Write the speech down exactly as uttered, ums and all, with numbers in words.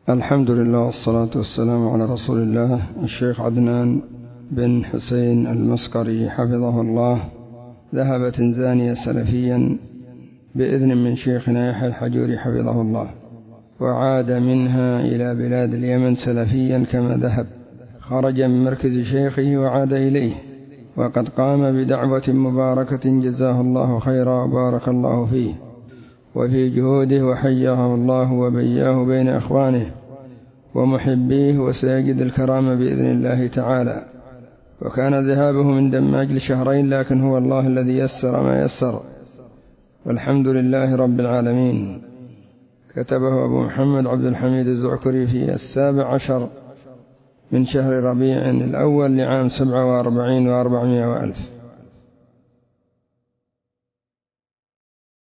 الحمد لله والصلاة والسلام على رسول الله. الشيخ عدنان بن حسين المسقري حفظه الله ذهب تنزانيا سلفيا بإذن من شيخنا يحيى الحجوري حفظه الله، وعاد منها إلى بلاد اليمن سلفيا كما ذهب، خرج من مركز شيخه وعاد إليه، وقد قام بدعوة مباركة جزاه الله خيرا وبارك الله فيه وفي جهوده، وحياه الله وبياه بين إخوانه ومحبيه وسيجد الكرامة بإذن الله تعالى. وكان ذهابه من دماج لشهرين، لكن هو الله الذي يسر ما يسر، والحمد لله رب العالمين. كتبه أبو محمد عبد الحميد الزعكري في السابع عشر من شهر ربيع الأول لعام سبع وأربعين وأربعمائة وألف.